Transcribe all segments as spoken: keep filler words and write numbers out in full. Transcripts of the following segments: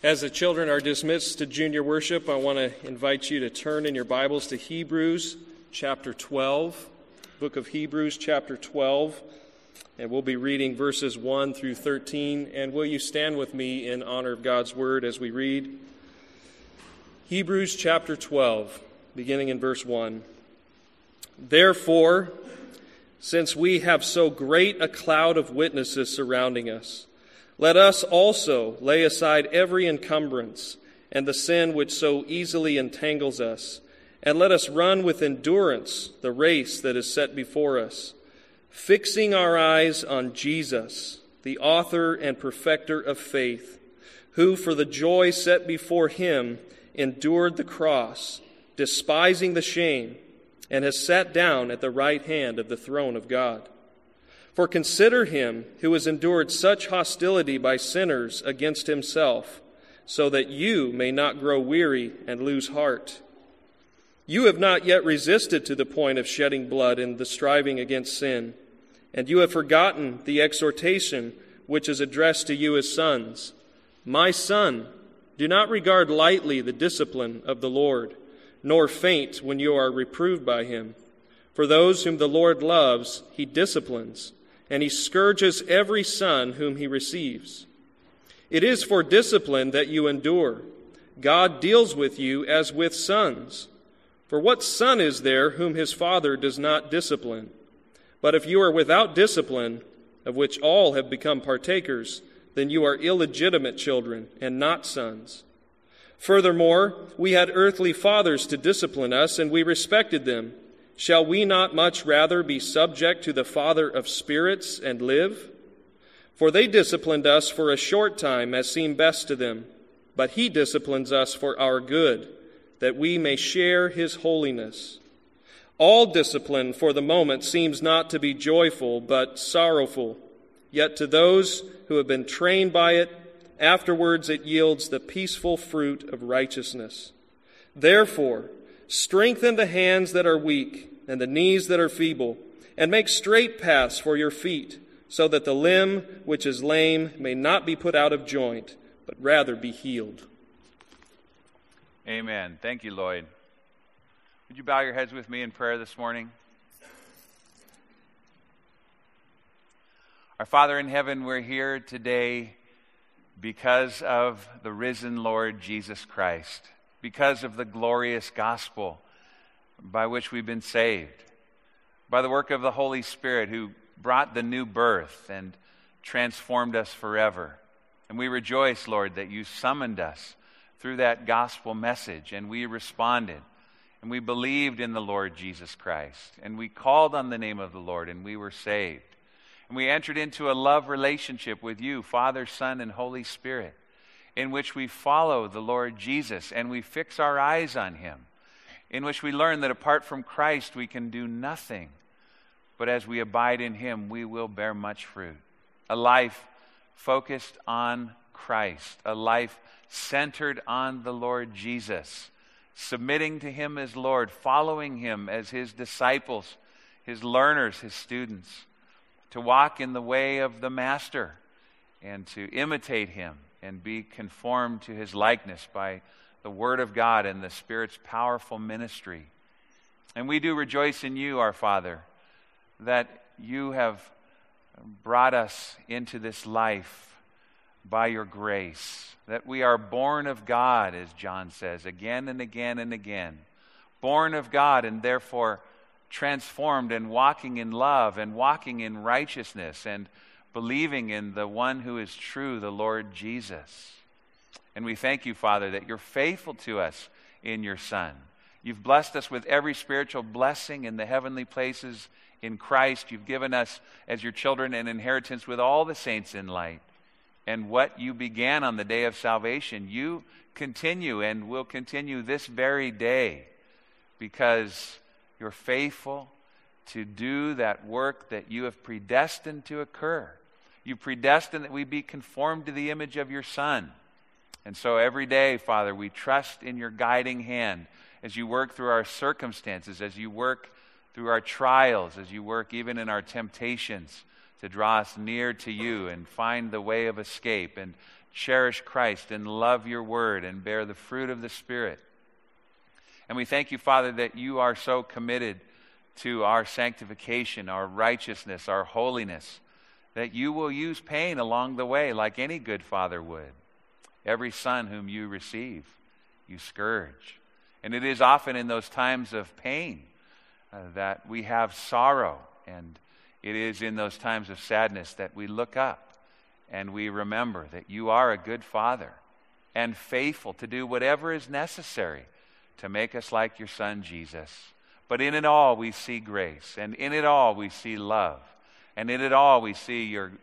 As the children are dismissed to junior worship, I want to invite you to turn in your Bibles to Hebrews chapter twelve, book of Hebrews chapter twelve, and we'll be reading verses one through thirteen. And will you stand with me in honor of God's word as we read? Hebrews chapter twelve, beginning in verse one. Therefore, since we have so great a cloud of witnesses surrounding us, let us also lay aside every encumbrance and the sin which so easily entangles us, and let us run with endurance the race that is set before us, fixing our eyes on Jesus, the author and perfecter of faith, who for the joy set before him endured the cross, despising the shame, and has sat down at the right hand of the throne of God. For consider him who has endured such hostility by sinners against himself, so that you may not grow weary and lose heart. You have not yet resisted to the point of shedding blood in the striving against sin, and you have forgotten the exhortation which is addressed to you as sons. My son, do not regard lightly the discipline of the Lord, nor faint when you are reproved by him. For those whom the Lord loves, he disciplines, and he scourges every son whom he receives. It is for discipline that you endure. God deals with you as with sons. For what son is there whom his father does not discipline? But if you are without discipline, of which all have become partakers, then you are illegitimate children and not sons. Furthermore, we had earthly fathers to discipline us, and we respected them. Shall we not much rather be subject to the Father of spirits and live? For they disciplined us for a short time as seemed best to them, but he disciplines us for our good, that we may share his holiness. All discipline for the moment seems not to be joyful, but sorrowful. Yet to those who have been trained by it, afterwards it yields the peaceful fruit of righteousness. Therefore, strengthen the hands that are weak and the knees that are feeble, and make straight paths for your feet, so that the limb which is lame may not be put out of joint, but rather be healed. Amen. Thank you, Lloyd. Would you bow your heads with me in prayer this morning? Our Father in heaven, we're here today because of the risen Lord Jesus Christ, because of the glorious gospel by which we've been saved, by the work of the Holy Spirit who brought the new birth and transformed us forever. And we rejoice, Lord, that you summoned us through that gospel message, and we responded, and we believed in the Lord Jesus Christ, and we called on the name of the Lord, and we were saved. And we entered into a love relationship with you, Father, Son, and Holy Spirit, in which we follow the Lord Jesus and we fix our eyes on him, in which we learn that apart from Christ we can do nothing, but as we abide in him we will bear much fruit. A life focused on Christ, a life centered on the Lord Jesus, submitting to him as Lord, following him as his disciples, his learners, his students, to walk in the way of the Master and to imitate him and be conformed to his likeness by the Word of God and the Spirit's powerful ministry. And we do rejoice in you, our Father, that you have brought us into this life by your grace, that we are born of God, as John says, again and again and again. Born of God and therefore transformed and walking in love and walking in righteousness and believing in the one who is true, the Lord Jesus. And we thank you, Father, that you're faithful to us in your Son. You've blessed us with every spiritual blessing in the heavenly places in Christ. You've given us, as your children, an inheritance with all the saints in light. And what you began on the day of salvation, you continue and will continue this very day, because you're faithful to do that work that you have predestined to occur. You predestined that we be conformed to the image of your Son. And so every day, Father, we trust in your guiding hand as you work through our circumstances, as you work through our trials, as you work even in our temptations to draw us near to you and find the way of escape and cherish Christ and love your word and bear the fruit of the Spirit. And we thank you, Father, that you are so committed to our sanctification, our righteousness, our holiness, that you will use pain along the way like any good father would. Every son whom you receive, you scourge. And it is often in those times of pain uh, that we have sorrow. And it is in those times of sadness that we look up and we remember that you are a good father and faithful to do whatever is necessary to make us like your Son, Jesus. But in it all we see grace, and in it all we see love, and in it all we see your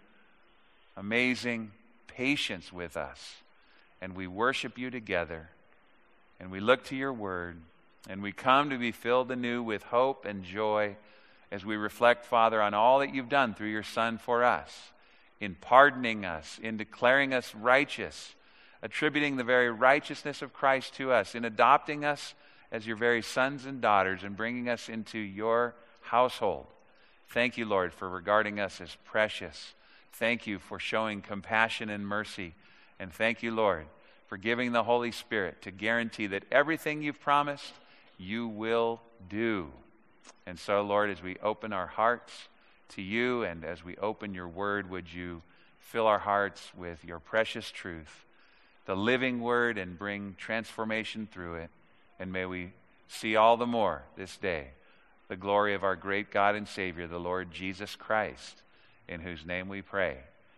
amazing patience with us. And we worship you together, and we look to your word, and we come to be filled anew with hope and joy as we reflect, Father, on all that you've done through your Son for us, in pardoning us, in declaring us righteous, attributing the very righteousness of Christ to us, in adopting us as your very sons and daughters and bringing us into your household. Thank you, Lord, for regarding us as precious. Thank you for showing compassion and mercy. And thank you, Lord, for giving the Holy Spirit to guarantee that everything you've promised, you will do. And so, Lord, as we open our hearts to you and as we open your word, would you fill our hearts with your precious truth, the living word, and bring transformation through it. And may we see all the more this day the glory of our great God and Savior, the Lord Jesus Christ, in whose name we pray.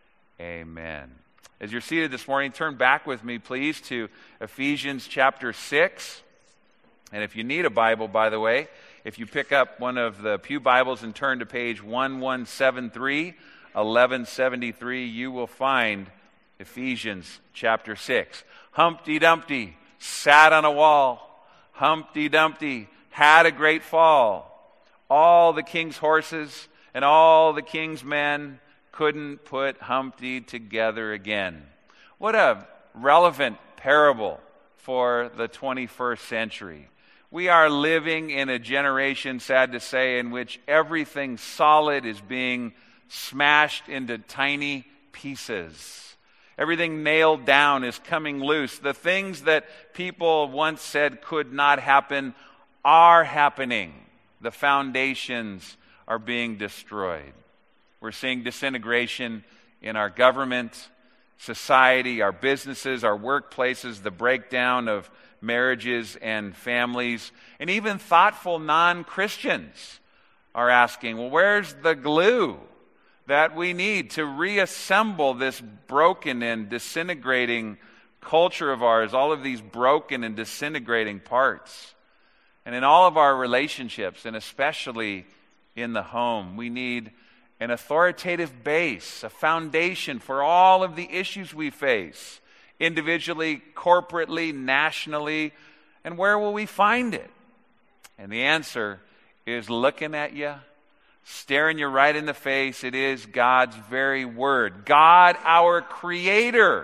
Amen. As you're seated this morning, turn back with me, please, to Ephesians chapter six. And if you need a Bible, by the way, if you pick up one of the pew Bibles and turn to page eleven seventy-three, eleven seventy-three, you will find Ephesians chapter six. Humpty Dumpty sat on a wall. Humpty Dumpty had a great fall. All the king's horses and all the king's men couldn't put Humpty together again. What a relevant parable for the twenty-first century. We are living in a generation, sad to say, in which everything solid is being smashed into tiny pieces. Everything nailed down is coming loose. The things that people once said could not happen are happening. The foundations are being destroyed. We're seeing disintegration in our government, society, our businesses, our workplaces, the breakdown of marriages and families, and even thoughtful non-Christians are asking, well, where's the glue that we need to reassemble this broken and disintegrating culture of ours, all of these broken and disintegrating parts? And in all of our relationships, and especially in the home, we need an authoritative base, a foundation for all of the issues we face, individually, corporately, nationally. And where will we find it? And the answer is looking at you, staring you right in the face. It is God's very word. God, our Creator.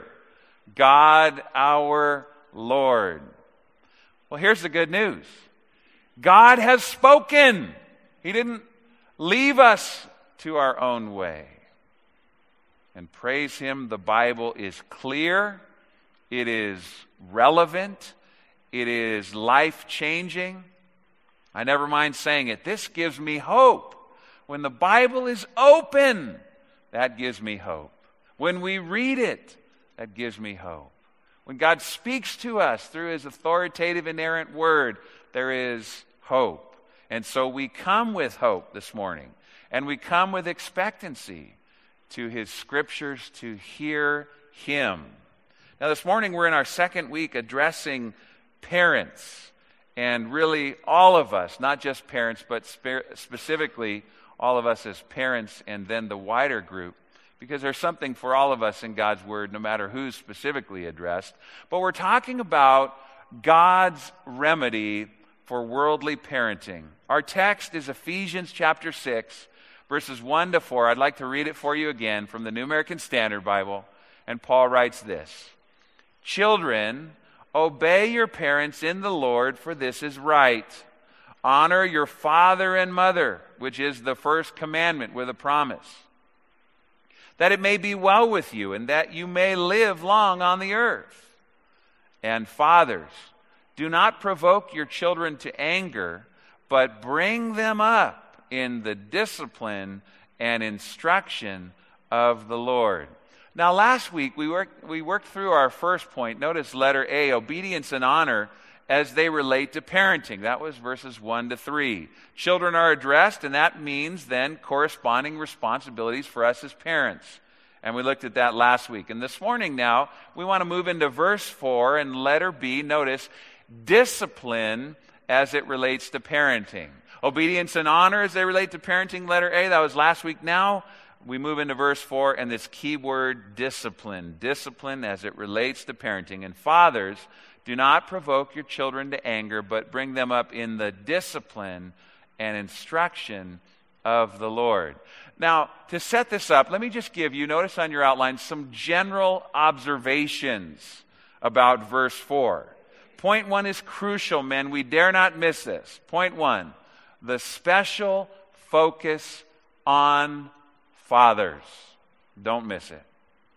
God, our Lord. Well, here's the good news. God has spoken. He didn't leave us to our own way. And praise Him, the Bible is clear. It is relevant. It is life-changing. I never mind saying it. This gives me hope. When the Bible is open, that gives me hope. When we read it, that gives me hope. When God speaks to us through His authoritative, inerrant word, there is hope. And so we come with hope this morning. And we come with expectancy to His scriptures to hear Him. Now this morning we're in our second week addressing parents. And really all of us, not just parents, but spe- specifically all of us as parents and then the wider group. Because there's something for all of us in God's Word, no matter who's specifically addressed. But we're talking about God's remedy for worldly parenting. Our text is Ephesians chapter six, verses one to four. I'd like to read it for you again from the New American Standard Bible. And Paul writes this: Children, obey your parents in the Lord, for this is right. Honor your father and mother, which is the first commandment with a promise, that it may be well with you, and that you may live long on the earth. And fathers, do not provoke your children to anger, but bring them up in the discipline and instruction of the Lord. Now, last week we worked, we worked through our first point. Notice letter A, obedience and honor as they relate to parenting. That was verses one to three. Children are addressed, and that means then corresponding responsibilities for us as parents. And we looked at that last week. And this morning now, we want to move into verse four and letter B. Notice, discipline as it relates to parenting. Obedience and honor as they relate to parenting, letter A. That was last week. Now, we move into verse four and this key word, discipline. Discipline as it relates to parenting. And fathers, do not provoke your children to anger, but bring them up in the discipline and instruction of the Lord. Now, to set this up, let me just give you, notice on your outline, some general observations about verse four. Point one is crucial, men. We dare not miss this. Point one, the special focus on fathers. Don't miss it.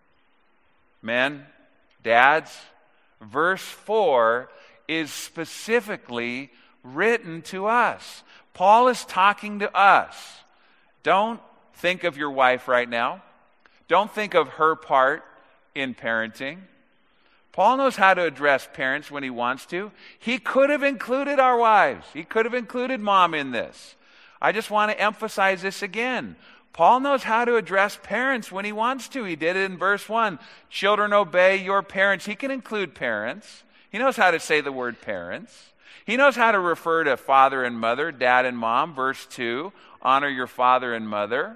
Men, dads, verse four is specifically written to us. Paul is talking to us. Don't think of your wife right now. Don't think of her part in parenting. Paul knows how to address parents when he wants to. He could have included our wives. He could have included mom in this. I just want to emphasize this again. Paul knows how to address parents when he wants to. He did it in verse one. Children, obey your parents. He can include parents. He knows how to say the word parents. He knows how to refer to father and mother, dad and mom. Verse two, honor your father and mother.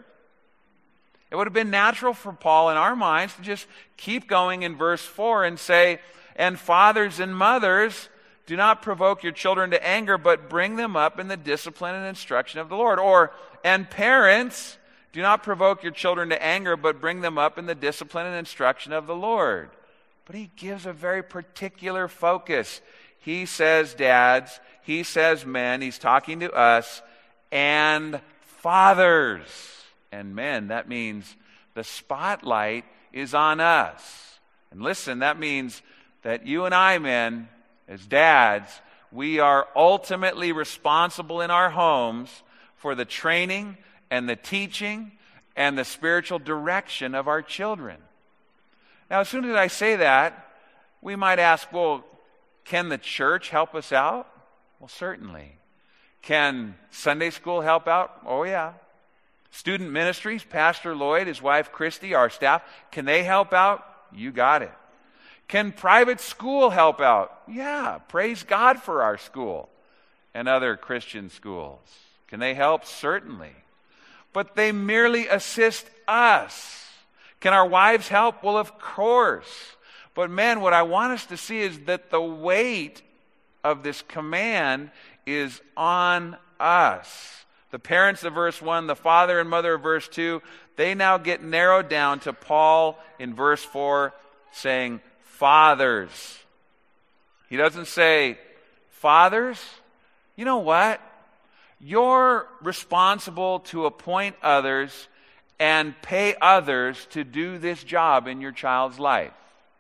It would have been natural for Paul in our minds to just keep going in verse four and say, and fathers and mothers, do not provoke your children to anger, but bring them up in the discipline and instruction of the Lord. Or, and parents, do not provoke your children to anger, but bring them up in the discipline and instruction of the Lord. But he gives a very particular focus. He says dads, he says men, he's talking to us, and fathers and men. That means the spotlight is on us. And listen, that means that you and I, men, as dads, we are ultimately responsible in our homes for the training and the teaching and the spiritual direction of our children. Now, as soon as I say that, we might ask, well, can the church help us out? Well, certainly. Can Sunday school help out? Oh, yeah. Student ministries, Pastor Lloyd, his wife Christy, our staff, can they help out? You got it. Can private school help out? Yeah, praise God for our school and other Christian schools. Can they help? Certainly. But they merely assist us. Can our wives help? Well, of course. But men, what I want us to see is that the weight of this command is on us. The parents of verse one, the father and mother of verse two, they now get narrowed down to Paul in verse four saying, fathers. He doesn't say, fathers, you know what? You're responsible to appoint others and pay others to do this job in your child's life.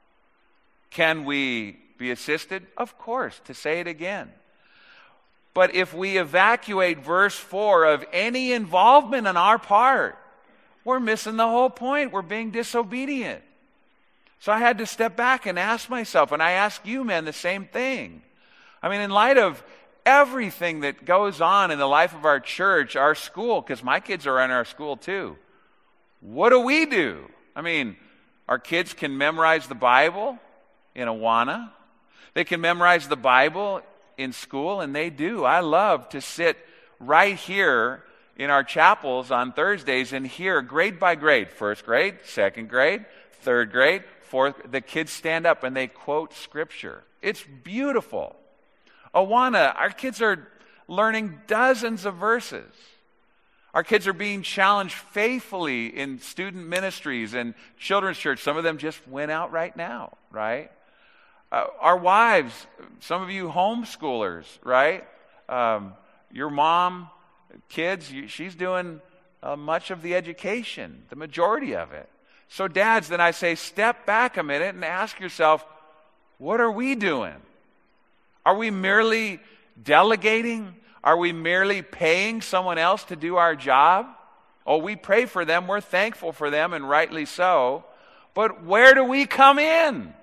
Can we be assisted? Of course, to say it again. But if we evacuate verse four of any involvement on our part, we're missing the whole point. We're being disobedient. So I had to step back and ask myself, and I ask you men the same thing. I mean, in light of everything that goes on in the life of our church, our school, because my kids are in our school too, what do we do? I mean, our kids can memorize the Bible in Awana. They can memorize the Bible in school, and they do. I love to sit right here in our chapels on Thursdays and hear grade by grade, first grade, second grade, third grade, fourth, the kids stand up and they quote scripture. It's beautiful. Awana, our kids are learning dozens of verses. Our kids are being challenged faithfully in student ministries and children's church. Some of them just went out right now, right? Uh, our wives, some of you homeschoolers, right? Um, your mom, kids, you, she's doing uh, much of the education, the majority of it. So dads, then I say, step back a minute and ask yourself, what are we doing? Are we merely delegating? Are we merely paying someone else to do our job? Oh, we pray for them, we're thankful for them, and rightly so. But where do we come in?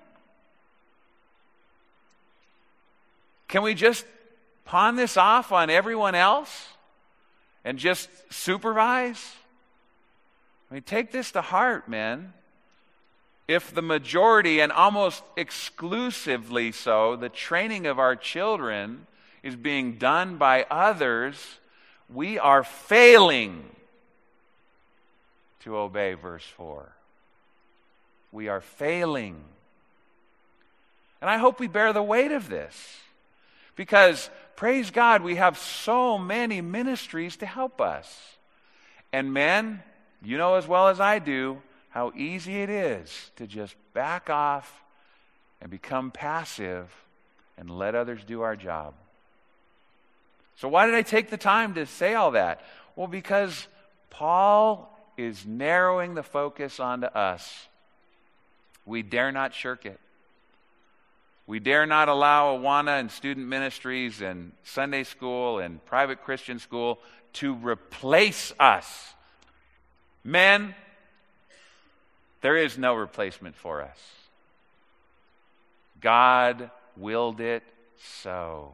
Can we just pawn this off on everyone else and just supervise? I mean, take this to heart, men. If the majority, and almost exclusively so, the training of our children is being done by others, we are failing to obey verse four. We are failing. And I hope we bear the weight of this. Because, praise God, we have so many ministries to help us. And men, you know as well as I do how easy it is to just back off and become passive and let others do our job. So why did I take the time to say all that? Well, because Paul is narrowing the focus onto us. We dare not shirk it. We dare not allow Awana and student ministries and Sunday school and private Christian school to replace us. Men, there is no replacement for us. God willed it so.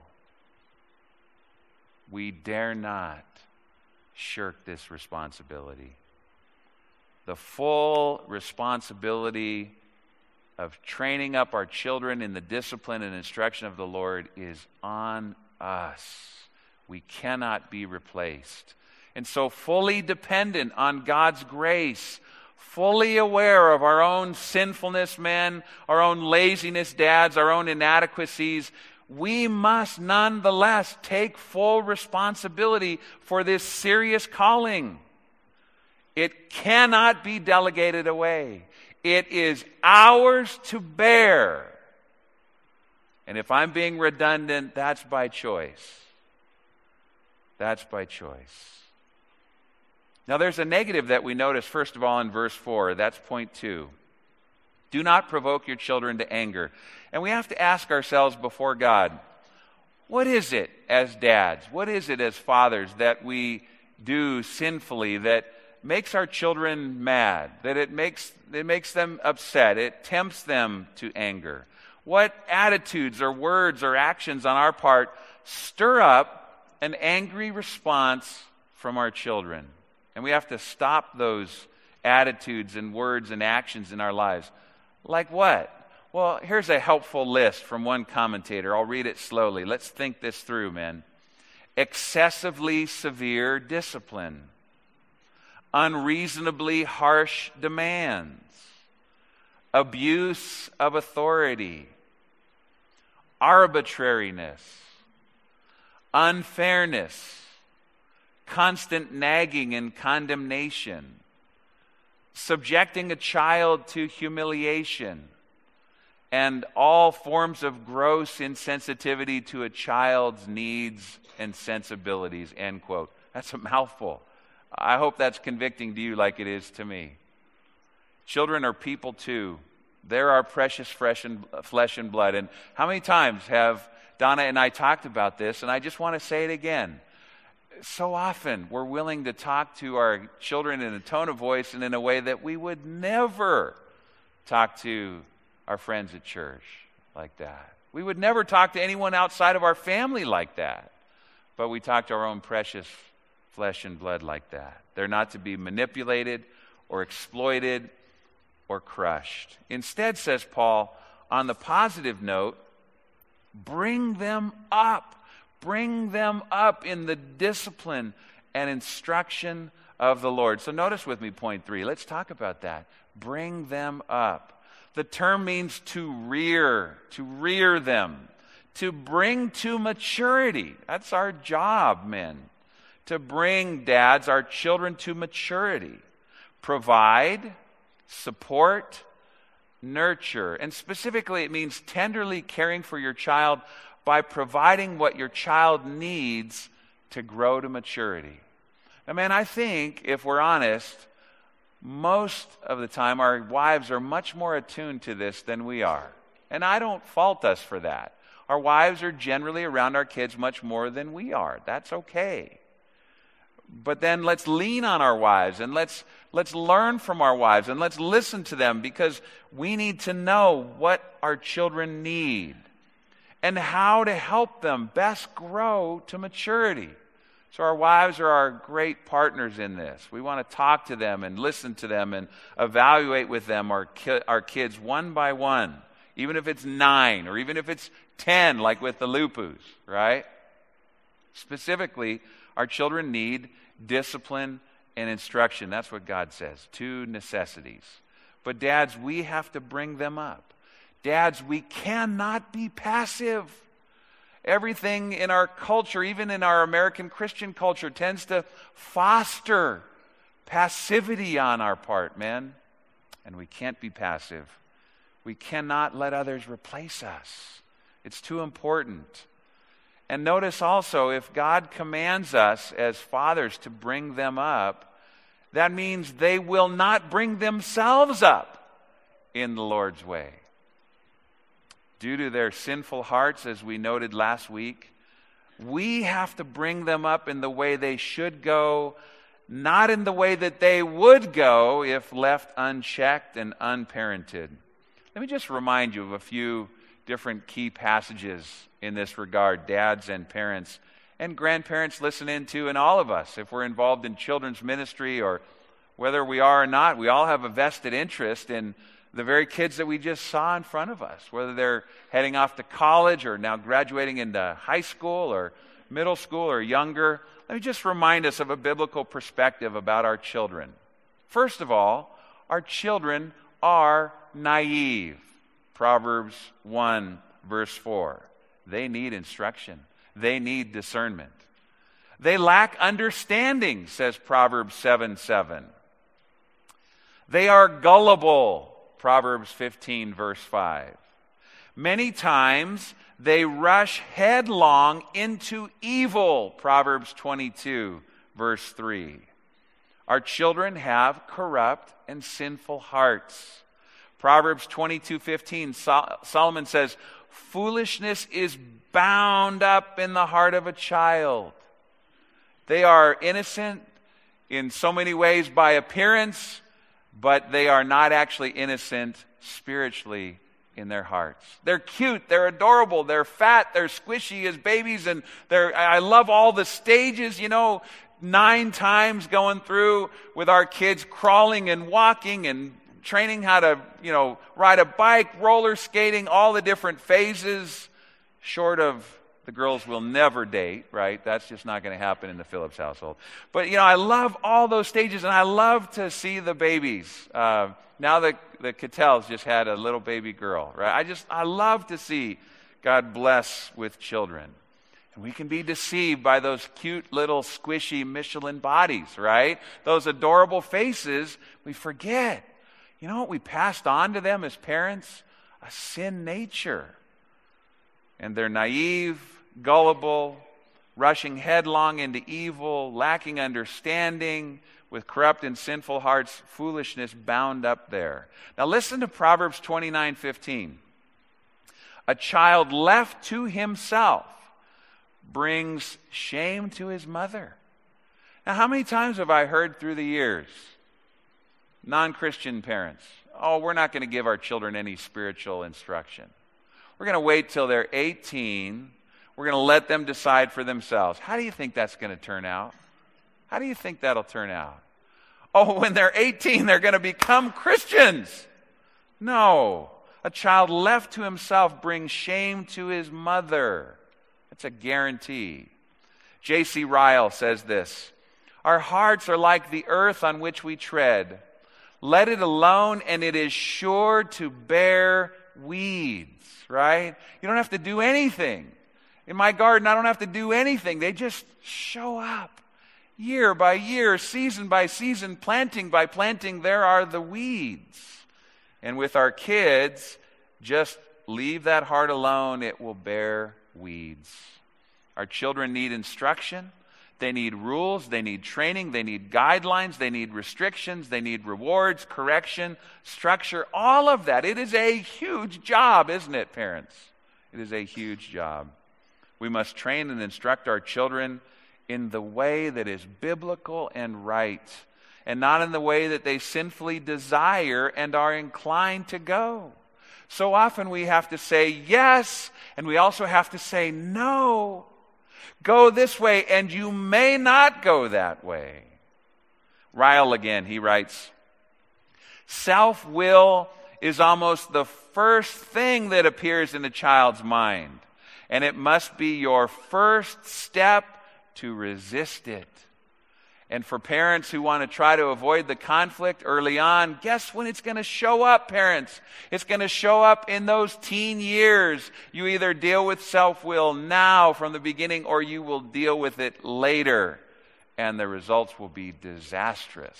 We dare not shirk this responsibility. The full responsibility of training up our children in the discipline and instruction of the Lord is on us. We cannot be replaced. And so fully dependent on God's grace, fully aware of our own sinfulness, men, our own laziness, dads, our own inadequacies, we must nonetheless take full responsibility for this serious calling. It cannot be delegated away. It is ours to bear. And if I'm being redundant, that's by choice. That's by choice. Now there's a negative that we notice, first of all, in verse four. That's point two. Do not provoke your children to anger. And we have to ask ourselves before God, what is it as dads, what is it as fathers that we do sinfully that makes our children mad, that it makes, it makes them upset, it tempts them to anger? What attitudes or words or actions on our part stir up an angry response from our children? And we have to stop those attitudes and words and actions in our lives. Like what? Well, here's a helpful list from one commentator. I'll read it slowly. Let's think this through, men. Excessively severe discipline. Unreasonably harsh demands. Abuse of authority. Arbitrariness. Unfairness. Constant nagging and condemnation. Subjecting a child to humiliation, and all forms of gross insensitivity to a child's needs and sensibilities, end quote. That's a mouthful. I hope that's convicting to you like it is to me. Children are people too. They're our precious flesh and, flesh and blood. And how many times have Donna and I talked about this, and I just want to say it again. So often we're willing to talk to our children in a tone of voice and in a way that we would never talk to our friends at church like that. We would never talk to anyone outside of our family like that. But we talk to our own precious flesh and blood like that. They're not to be manipulated or exploited or crushed. Instead, says Paul, on the positive note, bring them up. Bring them up in the discipline and instruction of the Lord. So notice with me point three. Let's talk about that. Bring them up. The term means to rear, to rear them, to bring to maturity. That's our job, men. To bring, dads, our children to maturity. Provide, support, nurture. And specifically, it means tenderly caring for your child by providing what your child needs to grow to maturity. Now, man, I think, if we're honest, Most of the time, our wives are much more attuned to this than we are. And I don't fault us for that. Our wives are generally around our kids much more than we are. That's okay. But then let's lean on our wives, and let's let's learn from our wives, and let's listen to them, because we need to know what our children need and how to help them best grow to maturity. So our wives are our great partners in this. We want to talk to them and listen to them and evaluate with them our, ki- our kids one by one, even if it's nine or even if it's ten, like with the Lupus, right? Specifically, our children need discipline and instruction. That's what God says, two necessities. But dads, we have to bring them up. Dads, we cannot be passive. Everything in our culture, even in our American Christian culture, tends to foster passivity on our part, men. And we can't be passive. We cannot let others replace us. It's too important. And notice also, if God commands us as fathers to bring them up, that means they will not bring themselves up in the Lord's way. Due to their sinful hearts, as we noted last week, we have to bring them up in the way they should go, not in the way that they would go if left unchecked and unparented. Let me just remind you of a few different key passages in this regard, dads and parents and grandparents listen into, and all of us, if we're involved in children's ministry or whether we are or not, we all have a vested interest in the very kids that we just saw in front of us, whether they're heading off to college or now graduating into high school or middle school or younger. Let me just remind us of a biblical perspective about our children. First of all, our children are naive. Proverbs one, verse four. They need instruction. They need discernment. They lack understanding, says Proverbs seven, seven. They are gullible, Proverbs fifteen, verse five. Many times they rush headlong into evil, Proverbs twenty-two, verse three. Our children have corrupt and sinful hearts. Proverbs twenty-two, fifteen, Sol- Solomon says, foolishness is bound up in the heart of a child. They are innocent in so many ways by appearance, but they are not actually innocent spiritually in their hearts. They're cute, they're adorable, they're fat, they're squishy as babies, and they're, I love all the stages, you know, nine times going through with our kids crawling and walking and training how to, you know, ride a bike, roller skating, all the different phases, short of the girls will never date, right? That's just not going to happen in the Phillips household. But, you know, I love all those stages, and I love to see the babies. Uh, now the, the Cattels just had a little baby girl, right? I just, I love to see God bless with children. And we can be deceived by those cute little squishy Michelin bodies, right? Those adorable faces, we forget. You know what we passed on to them as parents? A sin nature. And they're naive, gullible, rushing headlong into evil, lacking understanding, with corrupt and sinful hearts, foolishness bound up there. Now listen to Proverbs twenty-nine, fifteen. A child left to himself brings shame to his mother. Now how many times have I heard through the years, non-Christian parents, oh, we're not going to give our children any spiritual instruction. We're going to wait till they're eighteen. We're going to let them decide for themselves. How do you think that's going to turn out? How do you think that'll turn out? Oh, when they're eighteen, they're going to become Christians. No. A child left to himself brings shame to his mother. That's a guarantee. J C Ryle says this, our hearts are like the earth on which we tread. Let it alone, and it is sure to bear weeds, right? You don't have to do anything. In my garden, I don't have to do anything. They just show up. Year by year, season by season, planting by planting, there are the weeds. And with our kids, just leave that heart alone. It will bear weeds. Our children need instruction. They need rules, they need training, they need guidelines, they need restrictions, they need rewards, correction, structure, all of that. It is a huge job, isn't it, parents? It is a huge job. We must train and instruct our children in the way that is biblical and right, and not in the way that they sinfully desire and are inclined to go. So often we have to say yes, and we also have to say no. Go this way, and you may not go that way. Ryle again, he writes, self-will is almost the first thing that appears in a child's mind, and it must be your first step to resist it. And for parents who want to try to avoid the conflict early on, guess when it's going to show up, parents? It's going to show up in those teen years. You either deal with self-will now from the beginning, or you will deal with it later, and the results will be disastrous.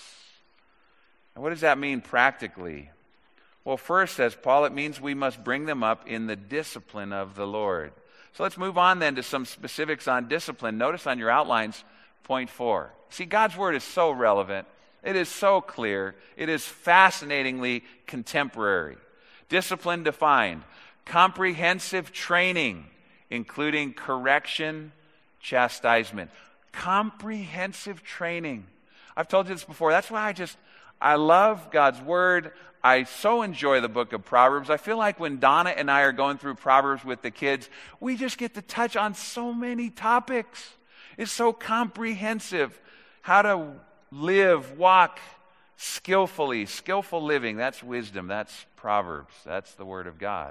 And what does that mean practically? Well, first, says Paul, it means we must bring them up in the discipline of the Lord. So let's move on then to some specifics on discipline. Notice on your outlines, point four. See, God's word is so relevant. It is so clear. It is fascinatingly contemporary. Discipline defined: comprehensive training, including correction, chastisement. Comprehensive training. I've told you this before. That's why I just, I love God's word. I so enjoy the book of Proverbs. I feel like when Donna and I are going through Proverbs with the kids, we just get to touch on so many topics. It's so comprehensive. How to live, walk skillfully. Skillful living, that's wisdom. That's Proverbs. That's the Word of God.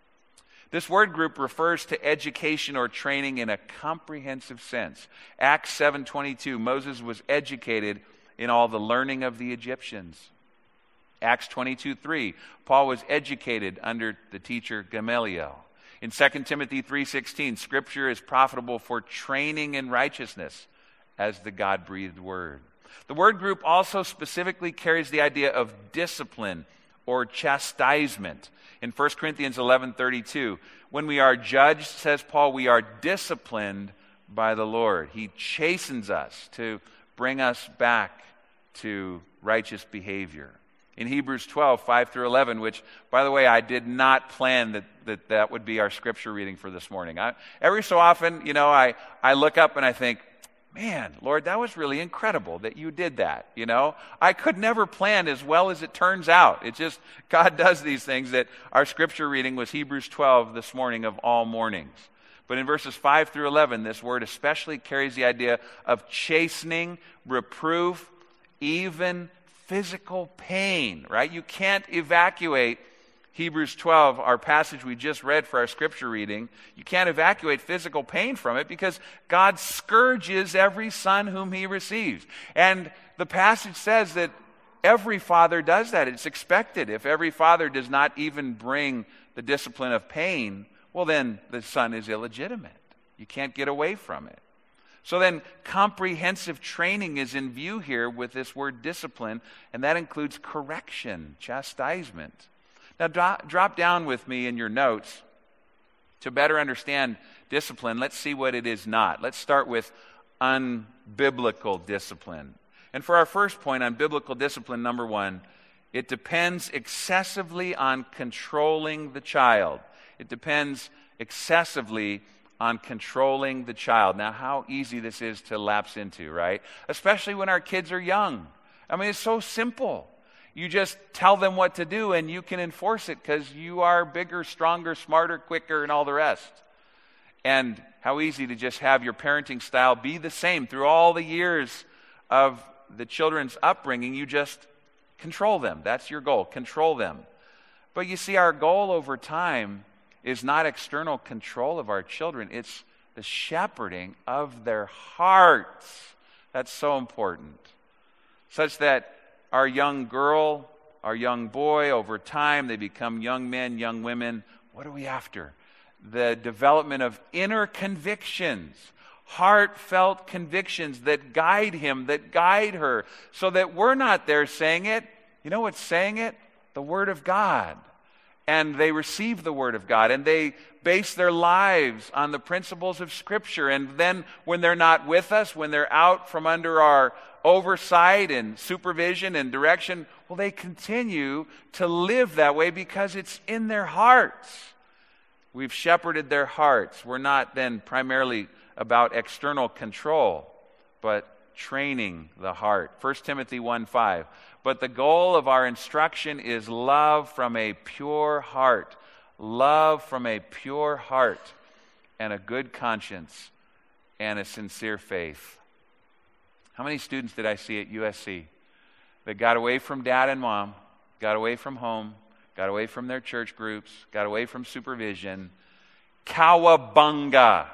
This word group refers to education or training in a comprehensive sense. Acts seven twenty-two, Moses was educated in all the learning of the Egyptians. Acts twenty-two three, Paul was educated under the teacher Gamaliel. In Second Timothy three sixteen, Scripture is profitable for training in righteousness as the God-breathed word. The word group also specifically carries the idea of discipline or chastisement. In First Corinthians eleven thirty-two, when we are judged, says Paul, we are disciplined by the Lord. He chastens us to bring us back to righteous behavior. In Hebrews twelve, five through eleven, which, by the way, I did not plan that that, that would be our scripture reading for this morning. I, every so often, you know, I, I look up and I think, man, Lord, that was really incredible that you did that, you know. I could never plan as well as it turns out. It's just, God does these things. That our scripture reading was Hebrews twelve this morning of all mornings. But in verses five through eleven, this word especially carries the idea of chastening, reproof, even physical pain, right? You can't evacuate Hebrews twelve, our passage we just read for our scripture reading. You can't evacuate physical pain from it because God scourges every son whom he receives. And the passage says that every father does that. It's expected. If every father does not even bring the discipline of pain, well, then the son is illegitimate. You can't get away from it. So then comprehensive training is in view here with this word discipline, and that includes correction, chastisement. Now drop, drop down with me in your notes to better understand discipline. Let's see what it is not. Let's start with unbiblical discipline. And for our first point on biblical discipline, number one, it depends excessively on controlling the child. It depends excessively on controlling the child. Now, how easy this is to lapse into, right? Especially when our kids are young. I mean, it's so simple. You just tell them what to do and you can enforce it because you are bigger, stronger, smarter, quicker, and all the rest. And how easy to just have your parenting style be the same through all the years of the children's upbringing. You just control them. That's your goal. Control them. But you see, our goal over time is not external control of our children. It's the shepherding of their hearts. That's so important. Such that our young girl, our young boy, over time, they become young men, young women. What are we after? The development of inner convictions, heartfelt convictions that guide him, that guide her, so that we're not there saying it. You know what's saying it? The Word of God. and they receive the Word of God, and they base their lives on the principles of Scripture. And then when they're not with us, when they're out from under our oversight and supervision and direction, well, they continue to live that way because it's in their hearts. We've shepherded their hearts. We're not then primarily about external control, but training the heart. First Timothy one five. But the goal of our instruction is love from a pure heart. Love from a pure heart and a good conscience and a sincere faith. How many students did I see at U S C that got away from dad and mom, got away from home, got away from their church groups, got away from supervision? Cowabunga.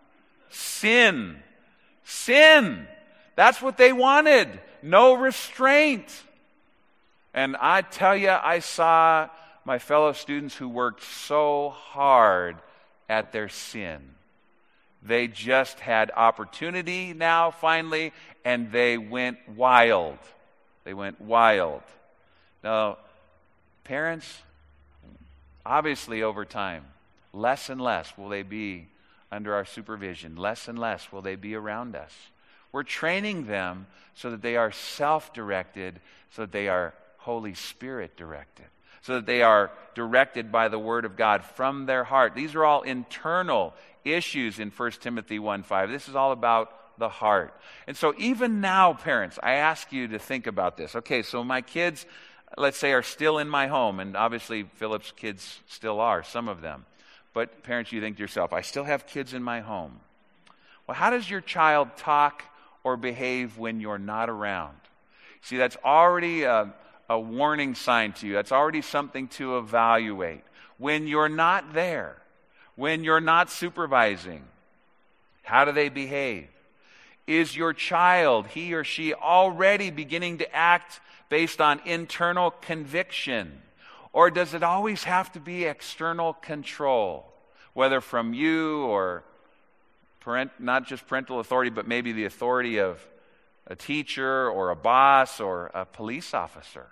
Sin. Sin. That's what they wanted. No restraint. And I tell you, I saw my fellow students who worked so hard at their sin. They just had opportunity now, finally, and they went wild. They went wild. Now, parents, obviously over time, less and less will they be under our supervision. Less and less will they be around us. We're training them so that they are self-directed, so that they are Holy Spirit directed, so that they are directed by the Word of God from their heart. These are all internal issues in First Timothy one five. This is all about the heart. And so even now, parents, I ask you to think about this. Okay, so my kids, let's say, are still in my home, and obviously Philip's kids still are, some of them. But parents, you think to yourself, I still have kids in my home. Well, how does your child talk or behave when you're not around? See, that's already a, a warning sign to you. That's already something to evaluate. When you're not there, when you're not supervising, how do they behave? Is your child, he or she, already beginning to act based on internal conviction? Or does it always have to be external control, whether from you or parent, not just parental authority, but maybe the authority of a teacher or a boss or a police officer?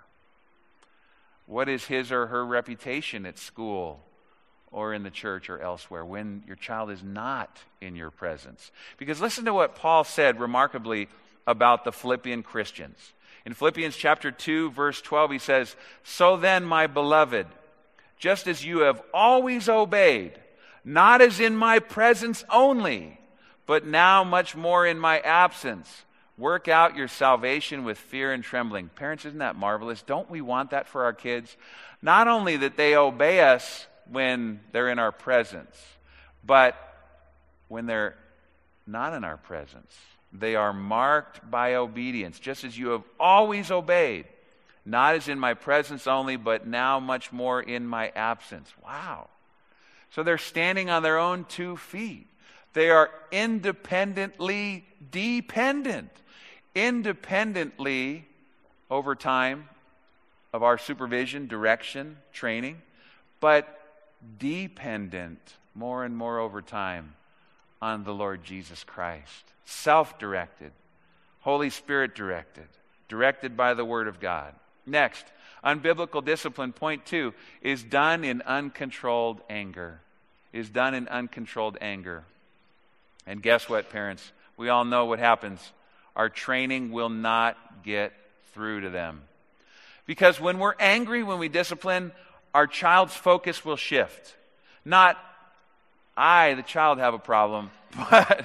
What is his or her reputation at school or in the church or elsewhere when your child is not in your presence? Because listen to what Paul said remarkably about the Philippian Christians. In Philippians chapter two, verse twelve, he says, So then, my beloved, just as you have always obeyed, not as in my presence only, but now much more in my absence, work out your salvation with fear and trembling. Parents, isn't that marvelous? Don't we want that for our kids? Not only that they obey us when they're in our presence, but when they're not in our presence, they are marked by obedience, just as you have always obeyed, not as in my presence only, but now much more in my absence. Wow. So they're standing on their own two feet. They are independently dependent. Independently, over time, of our supervision, direction, training, but dependent more and more over time on the Lord Jesus Christ. Self-directed, Holy Spirit directed, directed by the Word of God. Next, unbiblical discipline, point two, is done in uncontrolled anger. Is done in uncontrolled anger. And guess what, parents? We all know what happens. Our training will not get through to them. Because when we're angry, when we discipline, our child's focus will shift. Not, I, the child, have a problem, but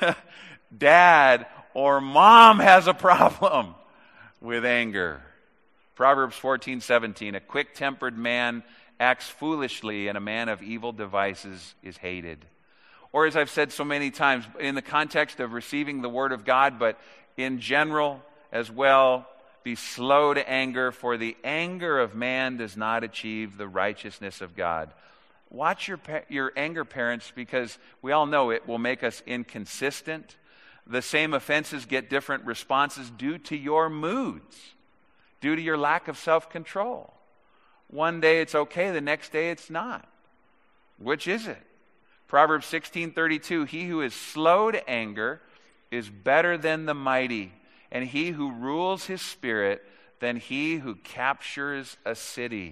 dad or mom has a problem with anger. Proverbs fourteen seventeen, a quick-tempered man acts foolishly, and a man of evil devices is hated. Or as I've said so many times, in the context of receiving the Word of God, but in general as well, be slow to anger, for the anger of man does not achieve the righteousness of God. Watch your your anger, parents, because we all know it will make us inconsistent. The same offenses get different responses due to your moods, due to your lack of self-control. One day it's okay, the next day it's not. Which is it? Proverbs sixteen thirty-two, he who is slow to anger is better than the mighty, and he who rules his spirit than he who captures a city.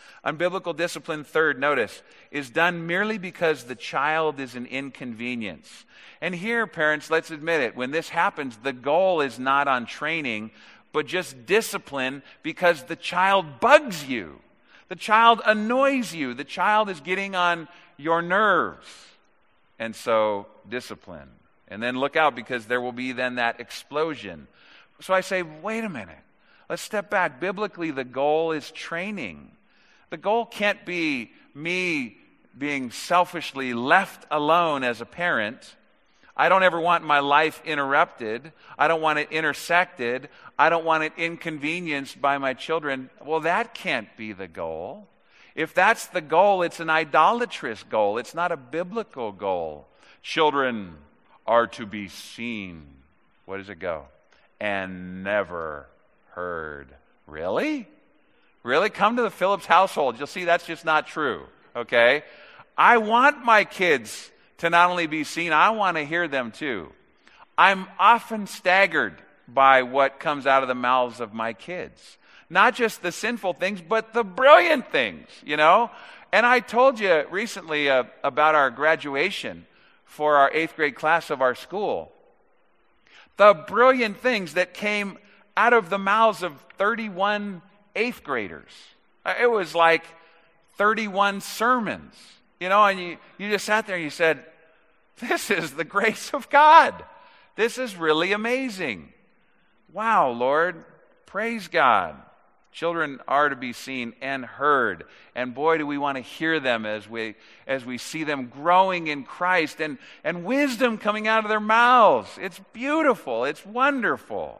Unbiblical discipline, third, notice, is done merely because the child is an inconvenience. And here, parents, let's admit it, when this happens, the goal is not on training, but just discipline because the child bugs you. The child annoys you. The child is getting on your nerves. And so, discipline. And then look out, because there will be then that explosion. So I say, wait a minute. Let's step back. Biblically, the goal is training. The goal can't be me being selfishly left alone as a parent. I don't ever want my life interrupted. I don't want it intersected. I don't want it inconvenienced by my children. Well, that can't be the goal. If that's the goal, it's an idolatrous goal. It's not a biblical goal. Children are to be seen. Where does it go? And never heard. Really? Really? Come to the Phillips household. You'll see that's just not true. Okay? I want my kids to not only be seen, I want to hear them too. I'm often staggered by what comes out of the mouths of my kids. Not just the sinful things, but the brilliant things, you know? And I told you recently uh, about our graduation for our eighth grade class of our school. The brilliant things that came out of the mouths of thirty-one eighth graders. It was like thirty-one sermons, you know, and you, you just sat there and you said, this is the grace of God. This is really amazing. Wow, Lord, praise God. Children are to be seen and heard. And boy, do we want to hear them as we as we see them growing in Christ and, and wisdom coming out of their mouths. It's beautiful. It's wonderful.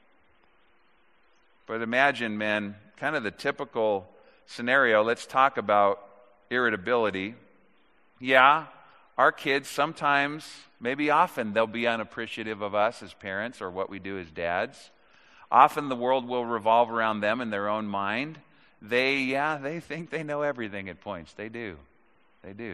But imagine, men, kind of the typical scenario. Let's talk about irritability. Yeah, our kids sometimes, maybe often, they'll be unappreciative of us as parents or what we do as dads. Often the world will revolve around them in their own mind. They, yeah, they think they know everything at points. They do. They do.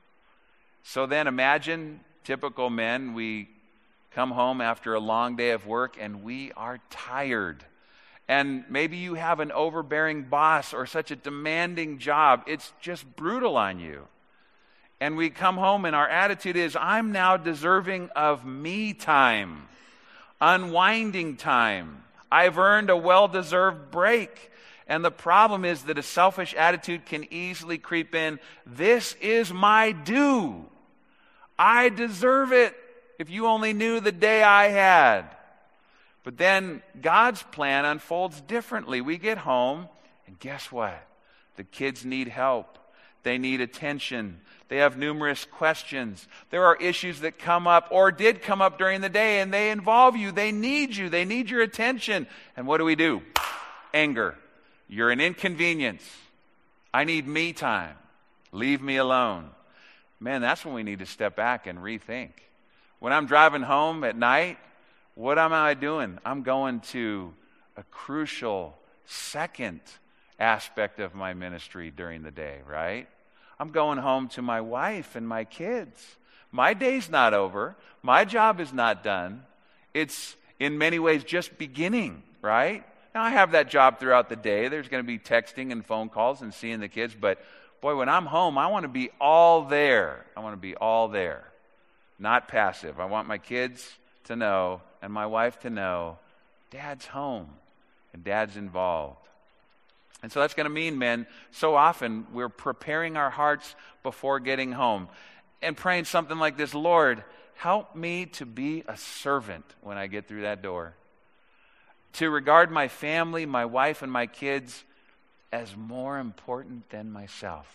So then imagine, typical men, we come home after a long day of work and we are tired. And maybe you have an overbearing boss or such a demanding job. It's just brutal on you. And we come home and our attitude is, I'm now deserving of me time, unwinding time. I've earned a well-deserved break. And the problem is that a selfish attitude can easily creep in. This is my due. I deserve it. If you only knew the day I had. But then God's plan unfolds differently. We get home, and guess what? The kids need help. They need attention. They have numerous questions. There are issues that come up or did come up during the day, and they involve you. They need you. They need your attention. And what do we do? Anger. You're an inconvenience. I need me time. Leave me alone. Man, that's when we need to step back and rethink. When I'm driving home at night, what am I doing? I'm going to a crucial second aspect of my ministry during the day, right? I'm going home to my wife and my kids. My day's not over. My job is not done. It's in many ways just beginning, right? Now, I have that job throughout the day. There's going to be texting and phone calls and seeing the kids. But, boy, when I'm home, I want to be all there. I want to be all there, not passive. I want my kids to know and my wife to know Dad's home and Dad's involved. And so that's going to mean, men, so often we're preparing our hearts before getting home and praying something like this: Lord, help me to be a servant when I get through that door. To regard my family, my wife, and my kids as more important than myself.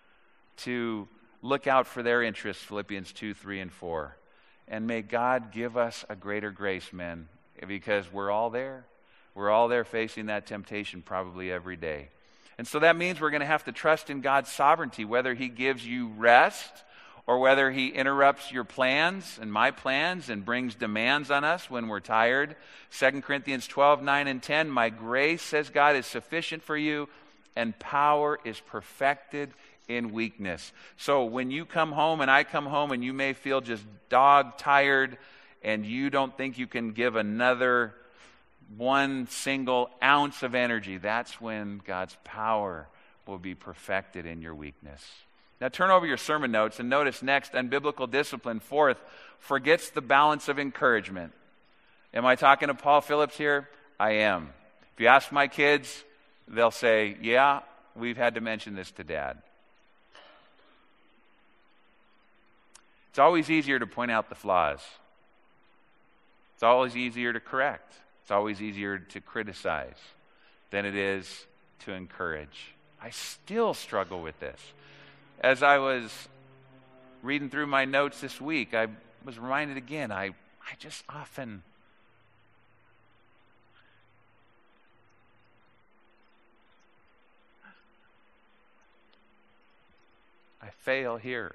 To look out for their interests, Philippians two, three, and four. And may God give us a greater grace, men, because we're all there. We're all there facing that temptation probably every day. And so that means we're going to have to trust in God's sovereignty, whether He gives you rest or whether He interrupts your plans and my plans and brings demands on us when we're tired. Second Corinthians twelve, nine, and ten, my grace, says God, is sufficient for you, and power is perfected in weakness. So when you come home and I come home and you may feel just dog tired and you don't think you can give another one single ounce of energy, that's when God's power will be perfected in your weakness. Now turn over your sermon notes and notice next, unbiblical discipline. Fourth, forgets the balance of encouragement. Am I talking to Paul Phillips here? I am. If you ask my kids, they'll say, yeah, we've had to mention this to Dad. It's always easier to point out the flaws. It's always easier to correct. It's always easier to criticize than it is to encourage. I still struggle with this. As I was reading through my notes this week, I was reminded again, I, I just often I fail here.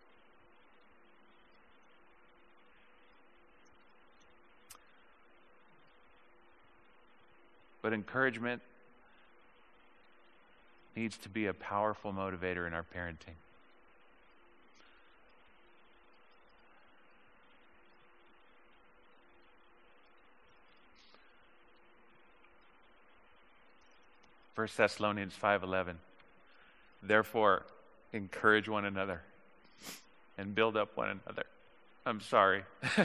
But encouragement needs to be a powerful motivator in our parenting. First Thessalonians five eleven. Therefore, encourage one another and build up one another. I'm sorry.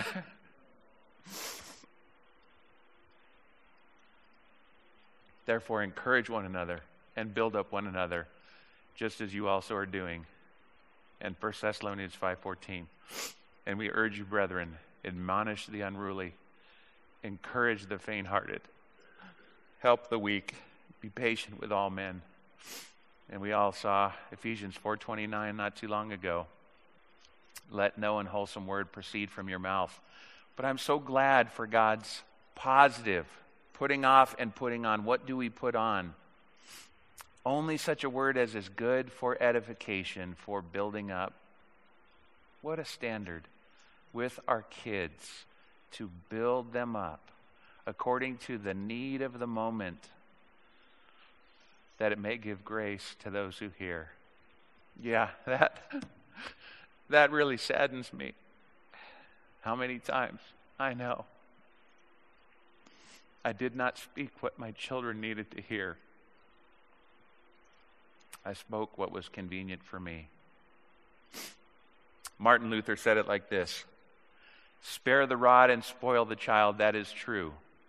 Therefore, encourage one another and build up one another, just as you also are doing. And First Thessalonians five fourteen. And we urge you, brethren, admonish the unruly, encourage the faint-hearted, help the weak, be patient with all men. And we all saw Ephesians four twenty-nine not too long ago. Let no unwholesome word proceed from your mouth. But I'm so glad for God's positive putting off and putting on. What do we put on? Only such a word as is good for edification, for building up. What a standard with our kids to build them up according to the need of the moment, that it may give grace to those who hear. Yeah, that that really saddens me. How many times? I know. I did not speak what my children needed to hear. I spoke what was convenient for me. Martin Luther said it like this: spare the rod and spoil the child, that is true.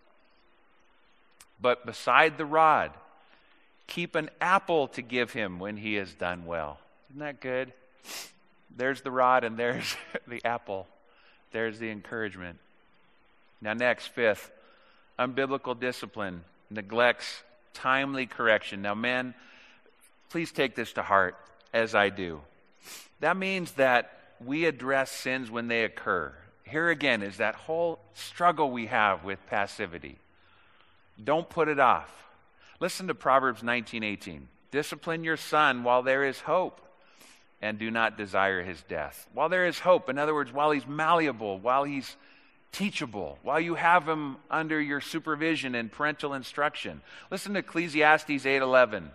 But beside the rod, keep an apple to give him when he has done well. Isn't that good? There's the rod and there's the apple. There's the encouragement. Now next, fifth, unbiblical discipline neglects timely correction. Now men, please take this to heart, as I do. That means that we address sins when they occur. Here again is that whole struggle we have with passivity. Don't put it off. Listen to Proverbs nineteen eighteen. Discipline your son while there is hope, and do not desire his death. While there is hope, in other words, while he's malleable, while he's teachable, while you have him under your supervision and parental instruction. Listen to Ecclesiastes eight eleven.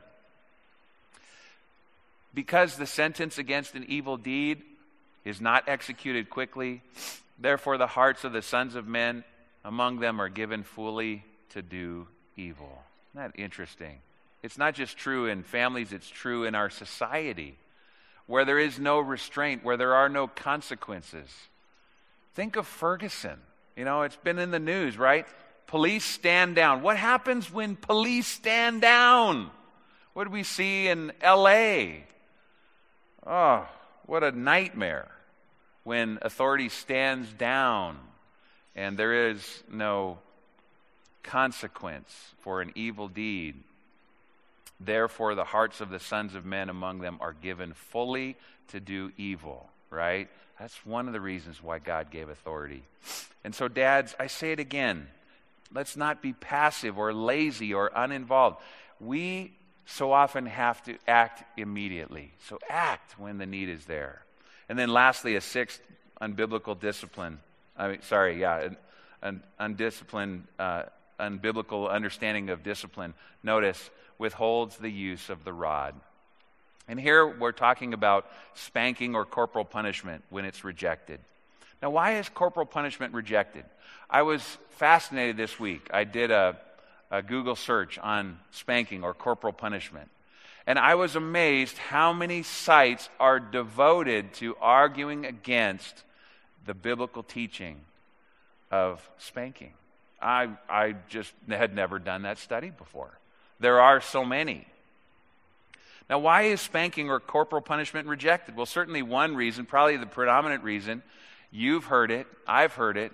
Because the sentence against an evil deed is not executed quickly, therefore the hearts of the sons of men among them are given fully to do evil. Isn't that interesting? It's not just true in families, it's true in our society, where there is no restraint, where there are no consequences. Think of Ferguson. You know, it's been in the news, right? Police stand down. What happens when police stand down? What do we see in L A? Oh, what a nightmare when authority stands down and there is no consequence for an evil deed. Therefore, the hearts of the sons of men among them are given fully to do evil, right? That's one of the reasons why God gave authority. And so, dads, I say it again. Let's not be passive or lazy or uninvolved. We so often have to act immediately. So act when the need is there. And then lastly, a sixth unbiblical discipline. I mean, sorry, yeah, an, an undisciplined, uh, unbiblical understanding of discipline. Notice, withholds the use of the rod. And here we're talking about spanking or corporal punishment when it's rejected. Now, why is corporal punishment rejected? I was fascinated this week. I did a, a Google search on spanking or corporal punishment. And I was amazed how many sites are devoted to arguing against the biblical teaching of spanking. I, I just had never done that study before. There are so many. Now, why is spanking or corporal punishment rejected? Well, certainly one reason, probably the predominant reason, you've heard it, I've heard it,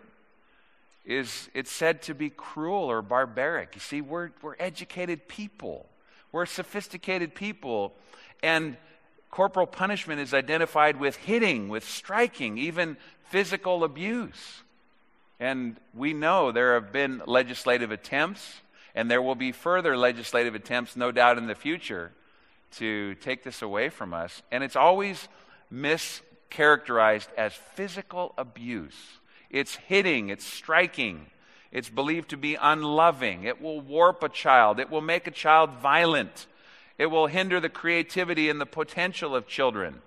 is it's said to be cruel or barbaric. You see, we're, we're educated people. We're sophisticated people. And corporal punishment is identified with hitting, with striking, even physical abuse. And we know there have been legislative attempts, and there will be further legislative attempts, no doubt, in the future to take this away from us. And it's always mischaracterized as physical abuse. It's hitting, it's striking. It's believed to be unloving. It will warp a child. It will make a child violent. It will hinder the creativity and the potential of children.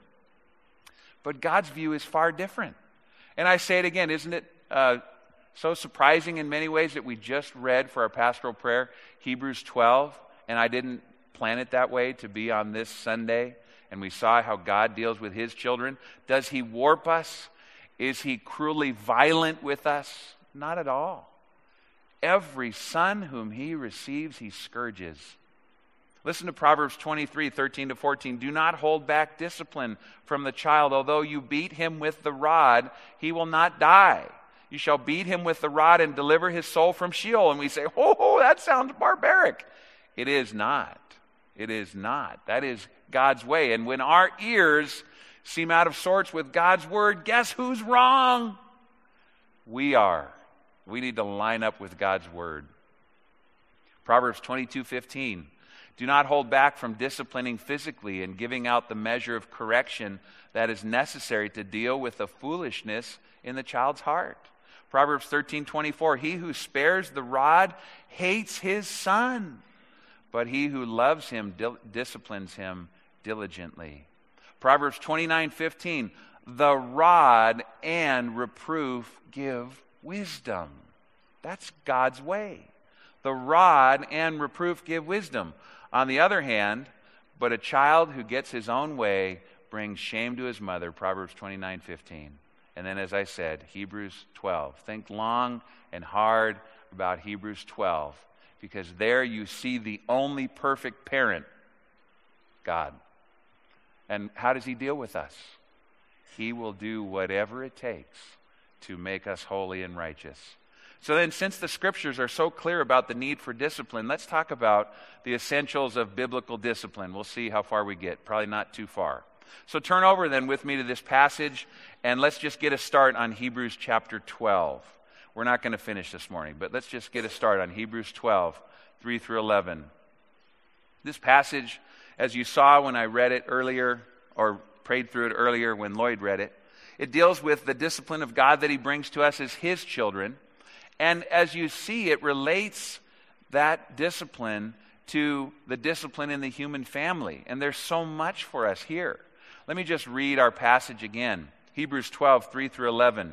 But God's view is far different. And I say it again, isn't it uh, so surprising in many ways that we just read for our pastoral prayer Hebrews twelve, and I didn't plan it that way to be on this Sunday, and we saw how God deals with his children. Does he warp us? Is he cruelly violent with us? Not at all. Every son whom he receives, he scourges. Listen to Proverbs twenty-three, thirteen to fourteen. Do not hold back discipline from the child. Although you beat him with the rod, he will not die. You shall beat him with the rod and deliver his soul from Sheol. And we say, oh, that sounds barbaric. It is not. It is not. That is God's way. And when our ears seem out of sorts with God's word, guess who's wrong? We are. We need to line up with God's word. Proverbs twenty-two fifteen. Do not hold back from disciplining physically and giving out the measure of correction that is necessary to deal with the foolishness in the child's heart. Proverbs thirteen twenty-four. He who spares the rod hates his son, but he who loves him dil- disciplines him diligently. Proverbs twenty-nine fifteen. The rod and reproof give wisdom. That's God's way. The rod and reproof give wisdom. On the other hand, but a child who gets his own way brings shame to his mother. Proverbs twenty-nine fifteen. And then, as I said, Hebrews twelve. Think long and hard about Hebrews twelve, because there you see the only perfect parent, God. And how does he deal with us? He will do whatever it takes to make us holy and righteous. So then, since the scriptures are so clear about the need for discipline, let's talk about the essentials of biblical discipline. We'll see how far we get. Probably not too far. So turn over then with me to this passage, and let's just get a start on Hebrews chapter twelve. We're not going to finish this morning, but let's just get a start on Hebrews twelve, three through eleven. This passage, as you saw when I read it earlier, or prayed through it earlier when Lloyd read it, it deals with the discipline of God that he brings to us as his children. And as you see, it relates that discipline to the discipline in the human family. And there's so much for us here. Let me just read our passage again. Hebrews twelve, three through eleven.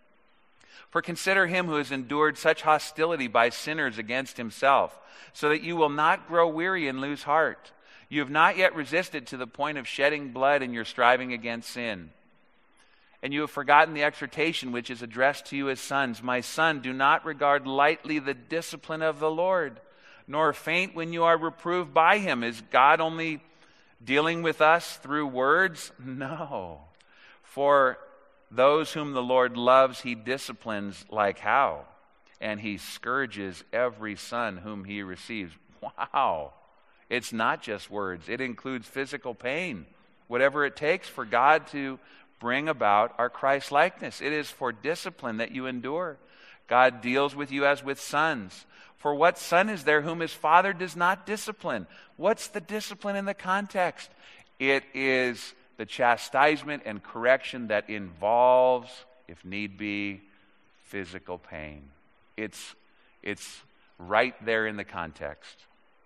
For consider him who has endured such hostility by sinners against himself, so that you will not grow weary and lose heart. You have not yet resisted to the point of shedding blood in your striving against sin. And you have forgotten the exhortation which is addressed to you as sons. My son, do not regard lightly the discipline of the Lord, nor faint when you are reproved by him. Is God only dealing with us through words? No. For those whom the Lord loves, he disciplines like how? And he scourges every son whom he receives. Wow. It's not just words. It includes physical pain. Whatever it takes for God to bring about our Christ-likeness. It is for discipline that you endure. God deals with you as with sons. For what son is there whom his father does not discipline? What's the discipline in the context? It is the chastisement and correction that involves, if need be, physical pain. It's, it's right there in the context.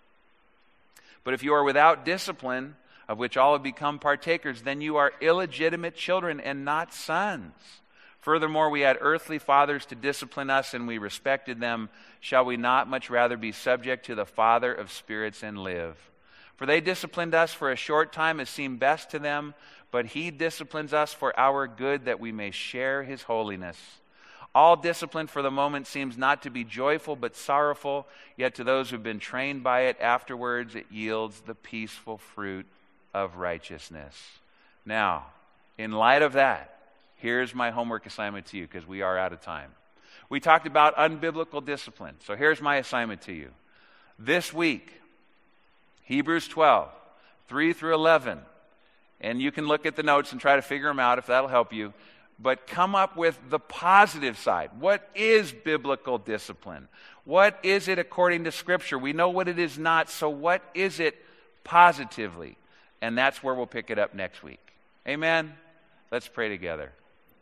But if you are without discipline, of which all have become partakers, then you are illegitimate children and not sons. Furthermore, we had earthly fathers to discipline us, and we respected them. Shall we not much rather be subject to the Father of spirits and live? For they disciplined us for a short time as seemed best to them, but he disciplines us for our good, that we may share his holiness. All discipline for the moment seems not to be joyful but sorrowful, yet to those who have been trained by it, afterwards it yields the peaceful fruit of righteousness. Now, in light of that, here's my homework assignment to you, because we are out of time. We talked about unbiblical discipline, so here's my assignment to you. This week, Hebrews twelve, three through eleven, and you can look at the notes and try to figure them out if that'll help you, but come up with the positive side. What is biblical discipline? What is it according to Scripture? We know what it is not, so what is it positively? And that's where we'll pick it up next week. Amen? Let's pray together.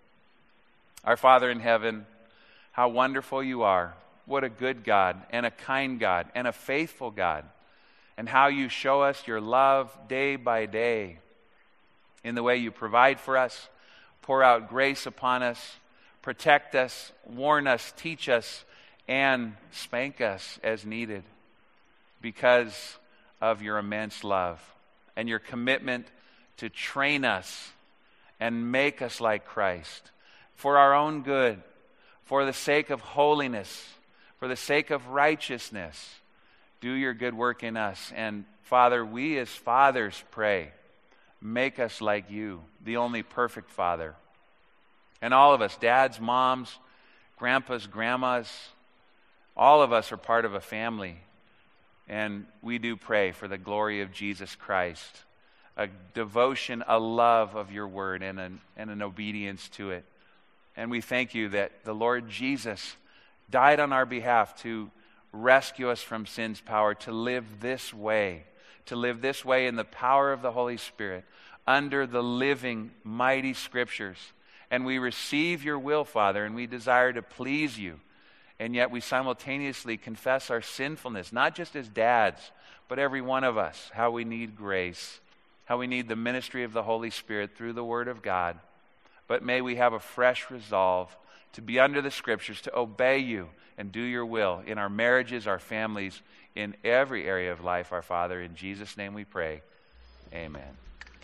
Our Father in heaven, how wonderful you are. What a good God and a kind God and a faithful God. And how you show us your love day by day in the way you provide for us, pour out grace upon us, protect us, warn us, teach us, and spank us as needed because of your immense love and your commitment to train us and make us like Christ for our own good, for the sake of holiness, for the sake of righteousness. Do your good work in us. And Father, we as fathers pray, make us like you, the only perfect Father. And all of us, dads, moms, grandpas, grandmas, all of us are part of a family. And we do pray for the glory of Jesus Christ, a devotion, a love of your word, and an, and an obedience to it. And we thank you that the Lord Jesus died on our behalf to rescue us from sin's power, to live this way, to live this way in the power of the Holy Spirit, under the living, mighty Scriptures. And we receive your will, Father, and we desire to please you. And yet we simultaneously confess our sinfulness, not just as dads, but every one of us, how we need grace, how we need the ministry of the Holy Spirit through the Word of God. But may we have a fresh resolve to be under the Scriptures, to obey you and do your will in our marriages, our families, in every area of life, our Father. In Jesus' name we pray. Amen.